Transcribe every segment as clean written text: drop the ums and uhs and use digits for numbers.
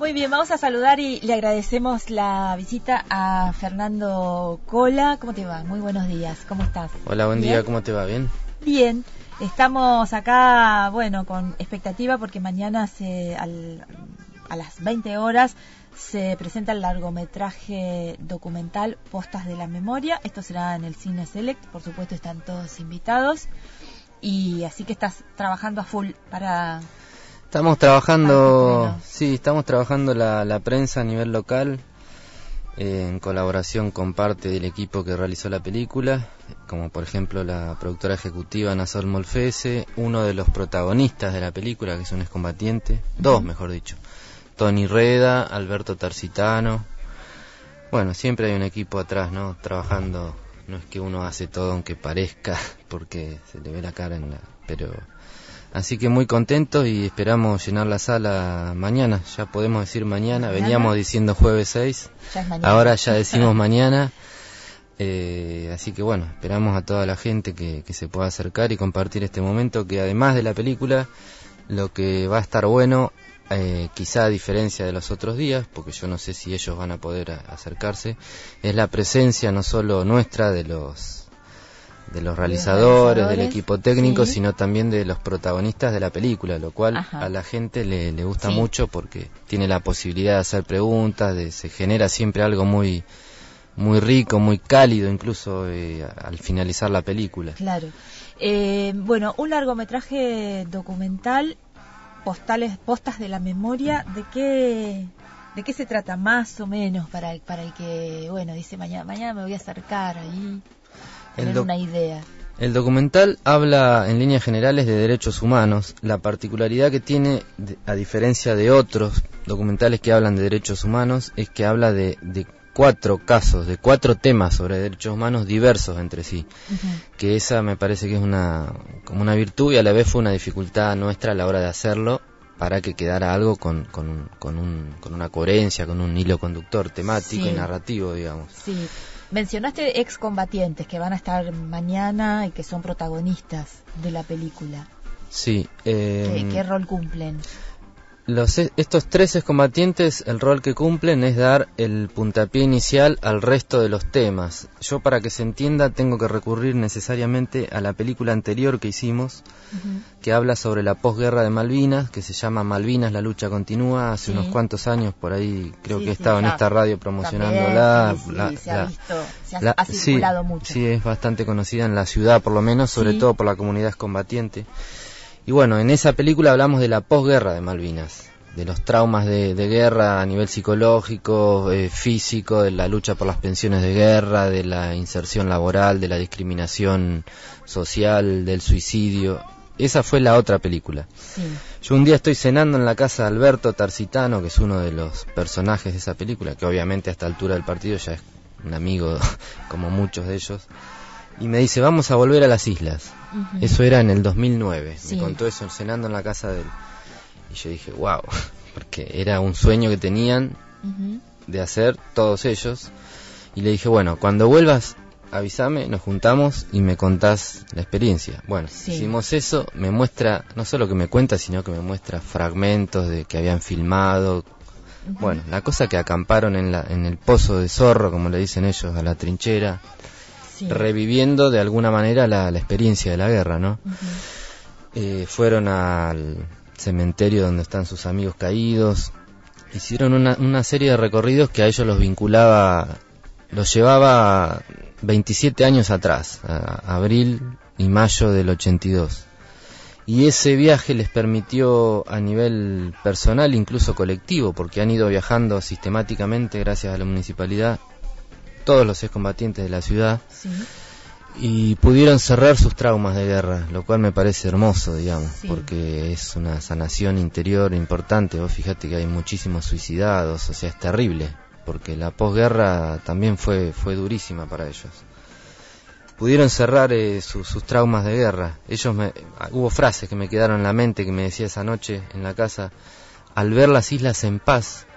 Muy bien, vamos a saludar y le agradecemos la visita a Fernando Cola. ¿Cómo te va? Muy buenos días, ¿cómo estás? Hola, buen día, ¿cómo te va? ¿Bien? Bien, estamos acá, con expectativa porque mañana a las 20 horas se presenta el largometraje documental Postas de la Memoria. Esto será en el Cine Select, por supuesto están todos invitados. Y así que estás trabajando a full para... Estamos trabajando la prensa a nivel local, en colaboración con parte del equipo que realizó la película, como por ejemplo la productora ejecutiva Nasol Molfese, uno de los protagonistas de la película, que es un excombatiente, dos mejor dicho, Tony Reda, Alberto Tarsitano. Bueno, siempre hay un equipo atrás, ¿no? Trabajando, no es que uno hace todo aunque parezca, porque se le ve la cara pero... Así que muy contentos y esperamos llenar la sala mañana. Ya podemos decir mañana. Veníamos diciendo jueves 6. Ya es mañana. Ahora ya decimos mañana. Así que bueno, esperamos a toda la gente que se pueda acercar y compartir este momento, que además de la película, lo que va a estar bueno, quizá a diferencia de los otros días, porque yo no sé si ellos van a poder acercarse, es la presencia no solo nuestra de los realizadores, del equipo técnico, sino también de los protagonistas de la película, lo cual a la gente le gusta mucho porque tiene la posibilidad de hacer preguntas, se genera siempre algo muy muy rico, muy cálido, incluso al finalizar la película. Claro. Un largometraje documental, Postas de la Memoria, ¿de qué se trata más o menos para el que, dice mañana me voy a acercar ahí? Una idea. El documental habla en líneas generales de derechos humanos. La particularidad que tiene, a diferencia de otros documentales que hablan de derechos humanos, es que habla de 4 casos, de 4 temas sobre derechos humanos diversos entre sí. Que esa me parece que es como una virtud y a la vez fue una dificultad nuestra a la hora de hacerlo, para que quedara algo con una coherencia, con un hilo conductor temático y narrativo, digamos. Sí. Mencionaste excombatientes que van a estar mañana y que son protagonistas de la película. Sí. ¿Qué rol cumplen? Estos 3 excombatientes, el rol que cumplen es dar el puntapié inicial al resto de los temas. Yo, para que se entienda, tengo que recurrir necesariamente a la película anterior que hicimos, que habla sobre la posguerra de Malvinas, que se llama Malvinas, la lucha continúa. Hace unos cuantos años, por ahí creo que he estado en esta radio promocionándola. Ha circulado mucho. Sí, es bastante conocida en la ciudad, por lo menos, sobre todo por la comunidad excombatiente. Y bueno, en esa película hablamos de la posguerra de Malvinas, de los traumas de guerra a nivel psicológico, físico, de la lucha por las pensiones de guerra, de la inserción laboral, de la discriminación social, del suicidio. Esa fue la otra película. Sí. Yo un día estoy cenando en la casa de Alberto Tarsitano, que es uno de los personajes de esa película, que obviamente a esta altura del partido ya es un amigo como muchos de ellos. Y me dice, vamos a volver a las islas. Eso era en el 2009. Me contó eso cenando en la casa de él. Y yo dije, wow, porque era un sueño que tenían de hacer todos ellos. Y le dije, bueno, cuando vuelvas, avísame, nos juntamos y me contás la experiencia. Bueno, hicimos eso, me muestra, no solo que me cuenta, sino que me muestra fragmentos de que habían filmado. Bueno, la cosa que acamparon en el pozo de Zorro, como le dicen ellos, a la trinchera. Reviviendo de alguna manera la experiencia de la guerra, ¿no? Fueron al cementerio donde están sus amigos caídos, hicieron una serie de recorridos que a ellos los llevaba 27 años atrás, a abril y mayo del 82. Y ese viaje les permitió a nivel personal, incluso colectivo, porque han ido viajando sistemáticamente gracias a la municipalidad, todos los excombatientes de la ciudad, y pudieron cerrar sus traumas de guerra, lo cual me parece hermoso, digamos, porque es una sanación interior importante. Vos fíjate que hay muchísimos suicidados, o sea, es terrible, porque la posguerra también fue durísima para ellos. Pudieron cerrar sus traumas de guerra. Hubo frases que me quedaron en la mente, que me decía esa noche en la casa: al ver las islas en paz,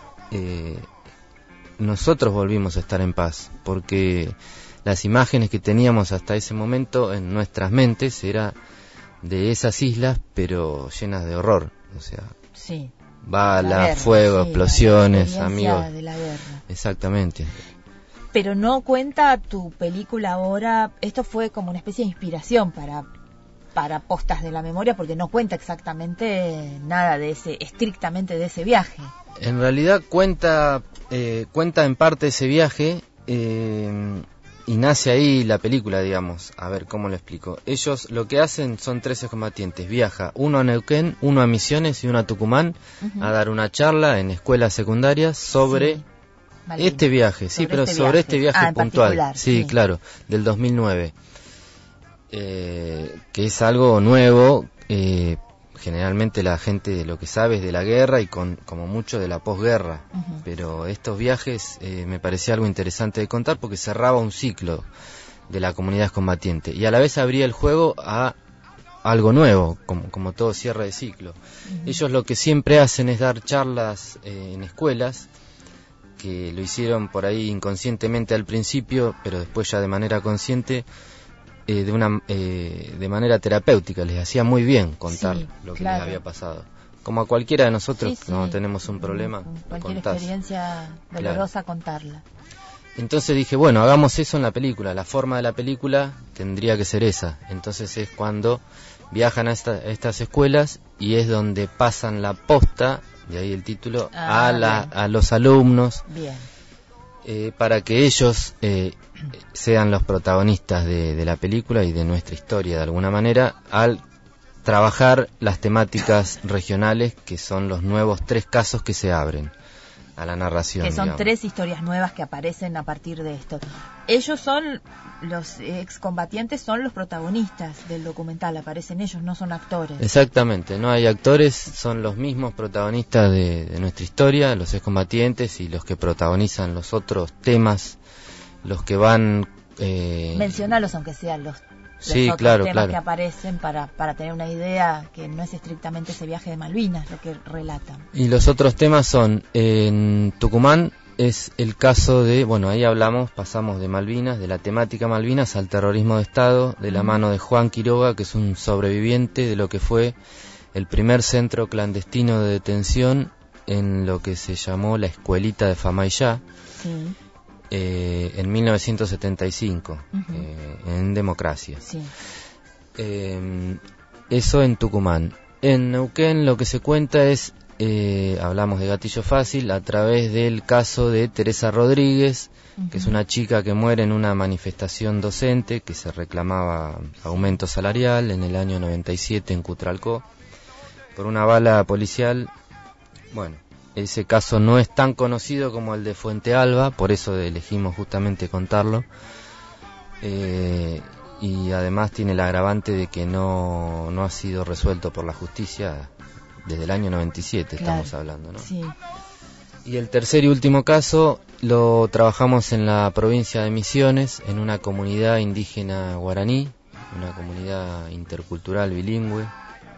nosotros volvimos a estar en paz, porque las imágenes que teníamos hasta ese momento en nuestras mentes era de esas islas, pero llenas de horror, o sea, balas, fuego, explosiones, la amigos. de la guerra. Exactamente. Pero no cuenta tu película ahora, esto fue como una especie de inspiración para Postas de la Memoria, porque no cuenta exactamente nada de estrictamente de ese viaje. En realidad cuenta en parte ese viaje, y nace ahí la película, digamos. A ver, ¿cómo lo explico? Ellos lo que hacen son 13 combatientes. Viaja uno a Neuquén, uno a Misiones y uno a Tucumán, a dar una charla en escuelas secundarias sobre este viaje, sobre este viaje puntual. Sí, claro, del 2009. Que es algo nuevo. Generalmente la gente lo que sabe es de la guerra y como mucho de la posguerra, pero estos viajes me parecía algo interesante de contar porque cerraba un ciclo de la comunidad combatiente y a la vez abría el juego a algo nuevo, como todo cierre de ciclo. Ellos lo que siempre hacen es dar charlas en escuelas, que lo hicieron por ahí inconscientemente al principio, pero después ya de manera consciente, de manera terapéutica. Les hacía muy bien contar lo que les había pasado, como a cualquiera de nosotros cuando tenemos un problema, cualquier experiencia dolorosa, contarla. Entonces dije, bueno, hagamos eso en la película. La forma de la película tendría que ser esa. Entonces es cuando viajan a estas escuelas y es donde pasan la posta, de ahí el título, a los alumnos. Bien. Para que ellos sean los protagonistas de la película y de nuestra historia de alguna manera, al trabajar las temáticas regionales, que son los nuevos 3 casos que se abren a la narración. Que son 3 historias nuevas que aparecen a partir de esto. Ellos son, los excombatientes son los protagonistas del documental, aparecen ellos, no son actores. Exactamente, no hay actores, son los mismos protagonistas de nuestra historia, los excombatientes y los que protagonizan los otros temas, los que van... Mencionarlos aunque sean los otros temas que aparecen para tener una idea, que no es estrictamente ese viaje de Malvinas lo que relatan. Y los otros temas son, en Tucumán es el caso de, bueno, ahí pasamos de Malvinas, de la temática Malvinas al terrorismo de Estado, de la mano de Juan Quiroga, que es un sobreviviente de lo que fue el primer centro clandestino de detención en lo que se llamó la escuelita de Famaillá. Sí. En 1975, en Democracia. Sí. Eso en Tucumán. En Neuquén lo que se cuenta es, hablamos de Gatillo Fácil, a través del caso de Teresa Rodríguez, que es una chica que muere en una manifestación docente que se reclamaba aumento salarial en el año 97 en Cutralcó, por una bala policial. Bueno, ese caso no es tan conocido como el de Fuente Alba, por eso elegimos justamente contarlo. Y además tiene el agravante de que no ha sido resuelto por la justicia desde el año 97, estamos hablando, ¿no? Sí. Y el tercer y último caso lo trabajamos en la provincia de Misiones, en una comunidad indígena guaraní, una comunidad intercultural bilingüe,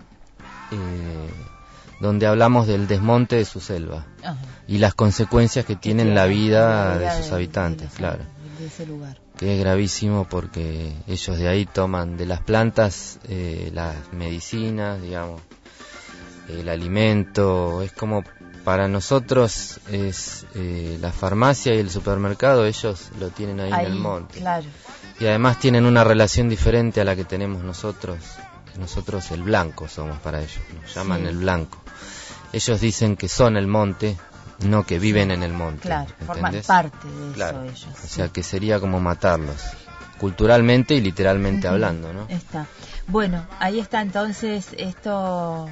donde hablamos del desmonte de su selva y las consecuencias que tiene en la vida de sus habitantes, de ese lugar. Que es gravísimo porque ellos de ahí toman de las plantas las medicinas, digamos, el alimento. Es como para nosotros es la farmacia y el supermercado, ellos lo tienen ahí en el monte. Claro. Y además tienen una relación diferente a la que tenemos nosotros. Nosotros el blanco somos para ellos, nos llaman el blanco. Ellos dicen que son el monte, no que viven en el monte. Claro, forman parte de eso ellos. O sea que sería como matarlos, culturalmente y literalmente hablando, ¿no? Está. Bueno, ahí está entonces, esto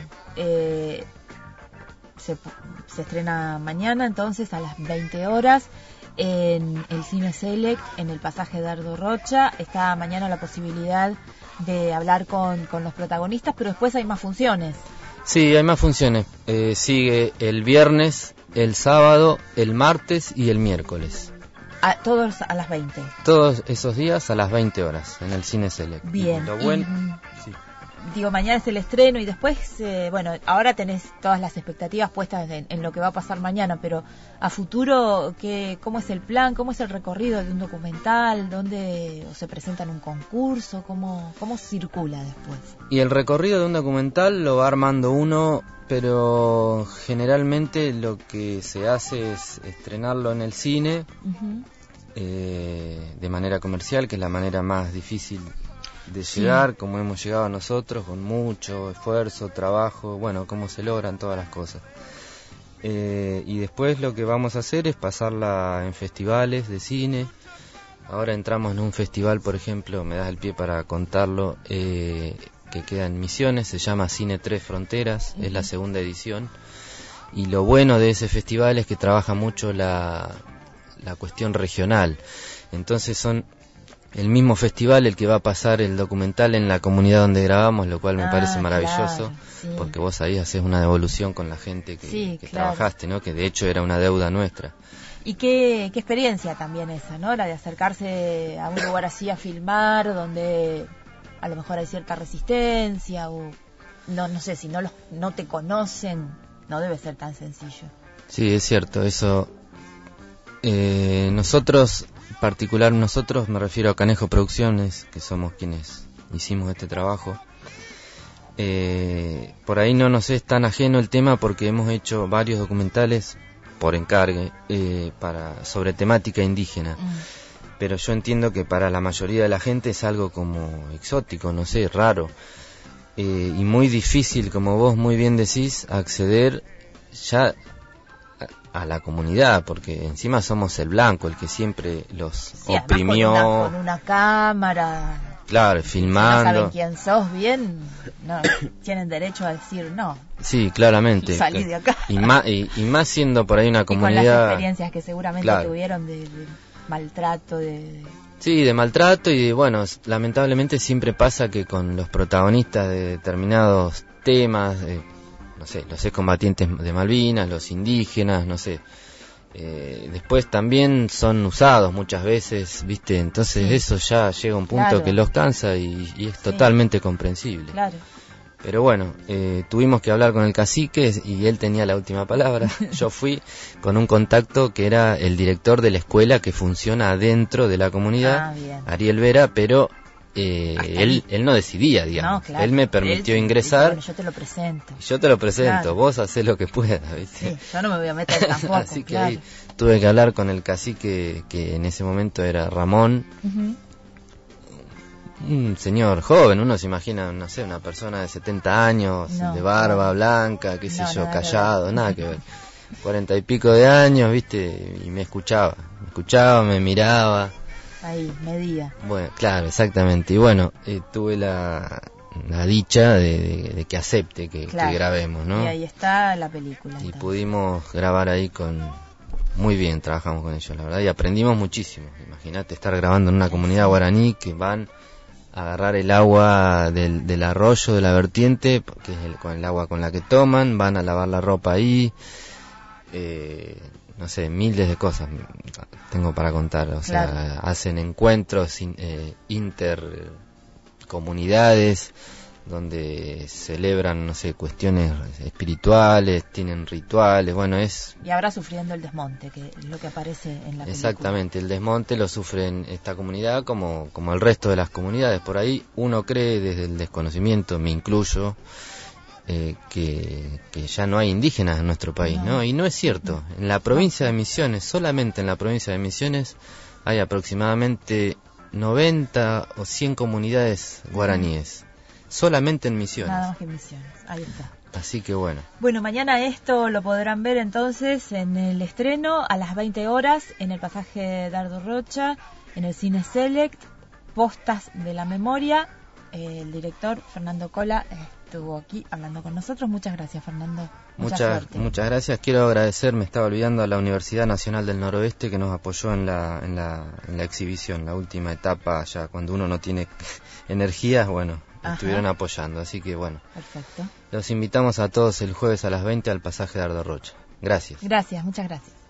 se estrena mañana entonces a las 20 horas en el Cine Select, en el pasaje Dardo Rocha. Está mañana la posibilidad de hablar con los protagonistas, pero después hay más funciones. Sí, hay más funciones. Sigue el viernes, el sábado, el martes y el miércoles. Todos a las 20. Todos esos días a las 20 horas en el Cine Select. Bien. digo, mañana es el estreno y después, bueno, ahora tenés todas las expectativas puestas en lo que va a pasar mañana, pero a futuro, ¿cómo es el plan? ¿Cómo es el recorrido de un documental? ¿Dónde se presenta en un concurso? ¿Cómo circula después? Y el recorrido de un documental lo va armando uno, pero generalmente lo que se hace es estrenarlo en el cine, de manera comercial, que es la manera más difícil de llegar, como hemos llegado nosotros, con mucho esfuerzo, trabajo, bueno, cómo se logran todas las cosas. Y después lo que vamos a hacer es pasarla en festivales de cine. Ahora entramos en un festival, por ejemplo, me das el pie para contarlo, que queda en Misiones, se llama Cine Tres Fronteras, es la segunda edición. Y lo bueno de ese festival es que trabaja mucho la cuestión regional. Entonces son el mismo festival el que va a pasar el documental en la comunidad donde grabamos, lo cual me parece maravilloso, claro, porque vos ahí haces una devolución con la gente que trabajaste, ¿no? Que de hecho era una deuda nuestra. Y qué experiencia también esa, ¿no? La de acercarse a un lugar así a filmar, donde a lo mejor hay cierta resistencia, o no sé, si no te conocen, no debe ser tan sencillo. Sí, es cierto, eso. Nosotros, me refiero a Canejo Producciones, que somos quienes hicimos este trabajo. Por ahí no nos es tan ajeno el tema porque hemos hecho varios documentales por encargue sobre temática indígena. Pero yo entiendo que para la mayoría de la gente es algo como exótico, no sé, raro. Y muy difícil, como vos muy bien decís, acceder ya a la comunidad, porque encima somos el blanco, el que siempre los oprimió. Con una cámara. Claro, filmando. Si no saben quién sos bien, no, tienen derecho a decir no. Sí, claramente. Salí de acá. Y más siendo por ahí una comunidad. Y con las experiencias que seguramente tuvieron de maltrato, Sí, de maltrato y bueno, lamentablemente siempre pasa que con los protagonistas de determinados temas, no sé, los excombatientes de Malvinas, los indígenas, no sé, después también son usados muchas veces, ¿viste? Entonces eso ya llega a un punto que los cansa y es totalmente comprensible. Claro. Pero bueno, tuvimos que hablar con el cacique y él tenía la última palabra. Yo fui con un contacto que era el director de la escuela que funciona adentro de la comunidad, Ariel Vera, pero él no decidía, digamos. No, claro. Él me permitió ingresar. Bueno, yo te lo presento. Claro. Vos hacés lo que puedas, ¿viste? Sí, yo no me voy a meter tampoco. Así que ahí tuve que hablar con el cacique, que en ese momento era Ramón. Un señor joven, uno se imagina, no sé, una persona de 70 años, de barba blanca, qué sé yo, callado, nada que ver. 40 y pico de años, ¿viste? Y me escuchaba, me miraba. Ahí, medía. Bueno, claro, exactamente. Y bueno, tuve la dicha de que acepte que grabemos, ¿no? Y ahí está la película. Y pudimos grabar ahí muy bien, trabajamos con ellos, la verdad, y aprendimos muchísimo. Imagínate estar grabando en una comunidad guaraní que van a agarrar el agua del arroyo, de la vertiente, que es con el agua con la que toman, van a lavar la ropa ahí, no sé, miles de cosas tengo para contar, o sea, hacen encuentros intercomunidades donde celebran, no sé, cuestiones espirituales, tienen rituales, bueno, Y ahora sufriendo el desmonte, que es lo que aparece en la película. Exactamente, el desmonte lo sufren esta comunidad como el resto de las comunidades. Por ahí uno cree desde el desconocimiento, me incluyo, que ya no hay indígenas en nuestro país, ¿no? Y no es cierto. En la provincia de Misiones, solamente en la provincia de Misiones, hay aproximadamente 90 o 100 comunidades guaraníes. Solamente en Misiones. Nada más que Misiones, ahí está. Así que bueno. Bueno, mañana esto lo podrán ver entonces en el estreno a las 20 horas en el pasaje Dardo Rocha, en el Cine Select, Postas de la Memoria. El director Fernando Cola estuvo aquí hablando con nosotros. Muchas gracias, Fernando. Muchas gracias. Quiero agradecer, me estaba olvidando, a la Universidad Nacional del Noroeste que nos apoyó en la exhibición, la última etapa, ya cuando uno no tiene energías, bueno, estuvieron apoyando, así que bueno. Perfecto. Los invitamos a todos el jueves a las 20 al pasaje Dardo Rocha. Gracias. Gracias, muchas gracias.